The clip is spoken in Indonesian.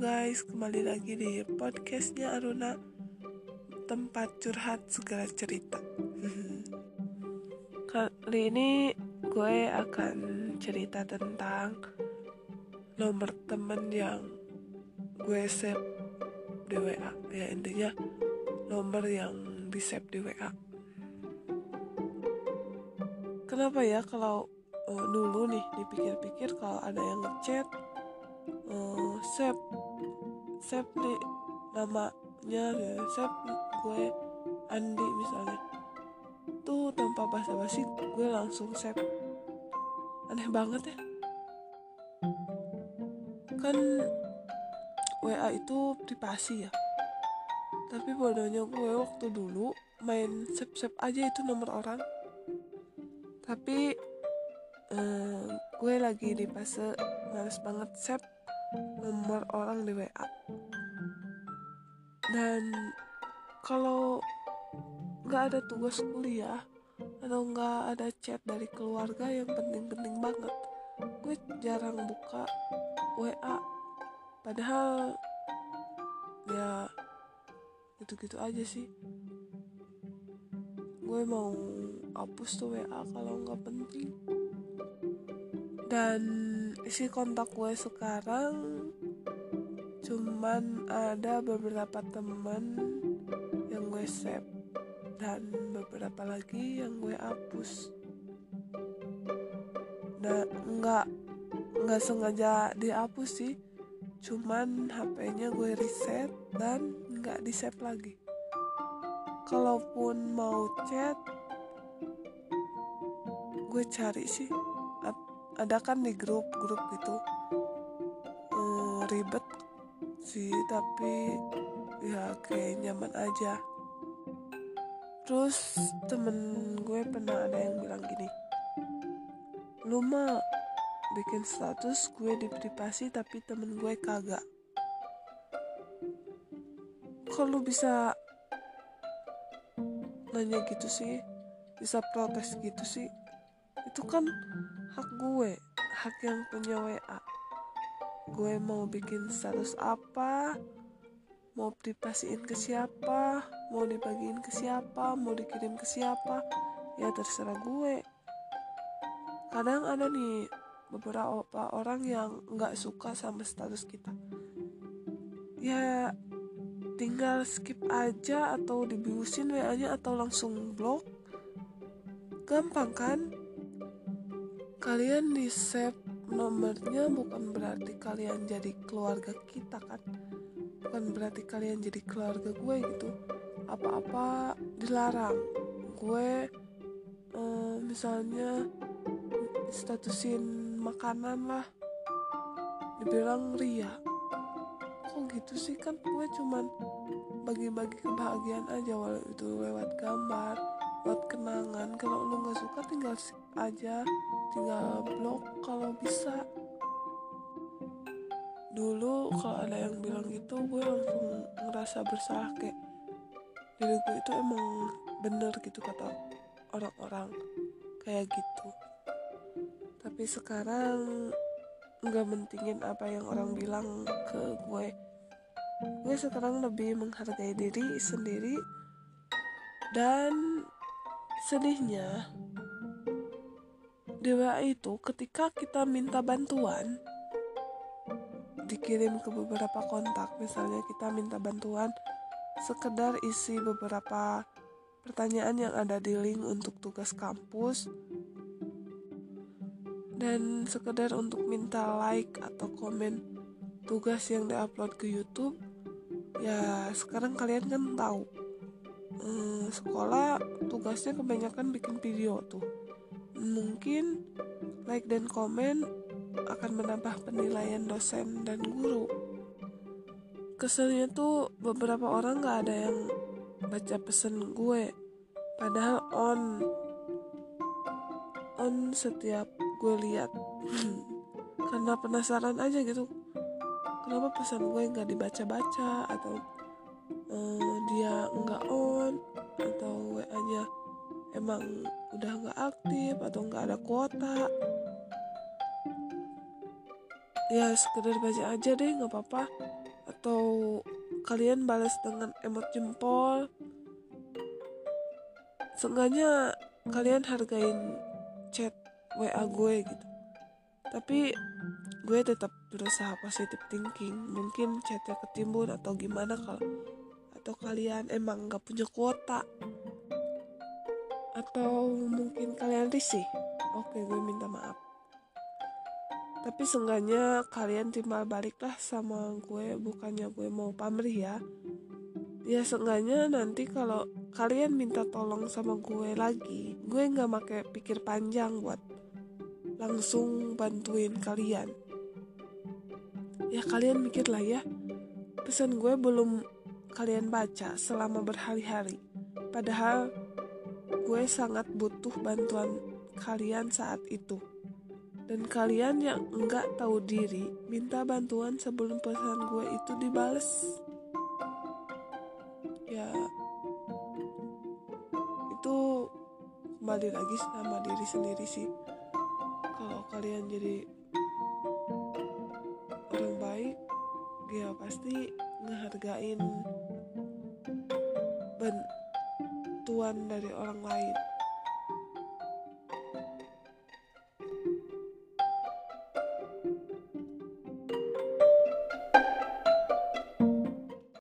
guys, kembali lagi di podcastnya Aruna, tempat curhat segala cerita. Kali ini gue akan cerita tentang nomor temen yang gue save di WA. Ya intinya nomor yang di save di WA. Kenapa ya kalau dulu nih dipikir-pikir kalau ada yang ngechat, save nih namanya, save gue Andi misalnya, tuh tanpa basa-basi gue langsung save. Aneh banget ya, kan WA itu privasi ya, tapi bodohnya gue waktu dulu main save aja itu nomor orang. Tapi gue lagi di fase males banget save nomor orang di WA. Dan kalau nggak ada tugas kuliah atau nggak ada chat dari keluarga yang penting-penting banget, gue jarang buka WA. Padahal ya gitu-gitu aja sih. Gue mau hapus tuh WA kalau nggak penting. Dan isi kontak gue sekarang cuman ada beberapa teman yang gue save dan beberapa lagi yang gue hapus. Nah, nggak sengaja dihapus sih, cuman HP-nya gue reset dan nggak di save lagi. Kalaupun mau chat, gue cari sih, ada kan di grup gitu. Ribet sih, tapi ya kayak nyaman aja. Terus temen gue pernah ada yang bilang gini, lu mah bikin status gue di privasi tapi temen gue kagak. Kok lu bisa nanya gitu sih, bisa protes gitu sih? Itu kan hak gue, hak yang punya WA. Gue mau bikin status apa, mau privasiin ke siapa, mau dibagiin ke siapa, mau dikirim ke siapa, ya terserah gue. Kadang ada nih beberapa orang yang gak suka sama status kita, ya tinggal skip aja atau dibiusin WA-nya atau langsung blok. Gampang kan? Kalian di save nomornya bukan berarti kalian jadi keluarga kita kan, bukan berarti kalian jadi keluarga gue gitu. Apa-apa dilarang. Gue misalnya statusin makanan lah, dibilang ria. Kok gitu sih? Kan gue cuman bagi-bagi kebahagiaan aja, walau itu lewat gambar, lewat kenangan. Kalau lu gak suka tinggal skip aja, tinggal blok kalau bisa. Dulu kalau ada yang bilang gitu, gue langsung ngerasa bersalah, kayak diri gue itu emang bener gitu kata orang-orang kayak gitu. Tapi sekarang gak mentingin apa yang orang bilang ke gue. Gue sekarang lebih menghargai diri sendiri. Dan sedihnya di WA itu ketika kita minta bantuan, dikirim ke beberapa kontak. Misalnya kita minta bantuan sekedar isi beberapa pertanyaan yang ada di link untuk tugas kampus, dan sekedar untuk minta like atau komen tugas yang diupload ke YouTube. Ya sekarang kalian kan tahu, sekolah tugasnya kebanyakan bikin video tuh. Mungkin like dan komen akan menambah penilaian dosen dan guru. Keselnya tuh beberapa orang gak ada yang baca pesan gue, padahal on setiap gue lihat. Karena penasaran aja gitu, kenapa pesan gue nggak dibaca-baca, atau dia nggak on, atau WA-nya emang udah nggak aktif atau nggak ada kuota. Ya sekedar baca aja deh, nggak apa-apa. atau kalian balas dengan emot jempol. Seenggaknya kalian hargain chat WA gue gitu. Tapi gue tetap berusaha positive thinking. Mungkin chatnya ketimbun atau gimana, kalau atau kalian emang gak punya kuota, atau mungkin kalian risih. Oke, gue minta maaf. Tapi seenggaknya kalian timbal baliklah sama gue. Bukannya gue mau pamrih ya. Ya seenggaknya nanti kalau kalian minta tolong sama gue lagi, gue gak pakai pikir panjang buat langsung bantuin kalian. Ya kalian mikir lah ya, pesan gue belum kalian baca selama berhari-hari. Padahal gue sangat butuh bantuan kalian saat itu. Dan kalian yang enggak tahu diri minta bantuan sebelum pesan gue itu dibales. Ya itu kembali lagi sama diri sendiri sih. Kalau kalian jadi orang baik, ya pasti ngehargain bantuan dari orang lain.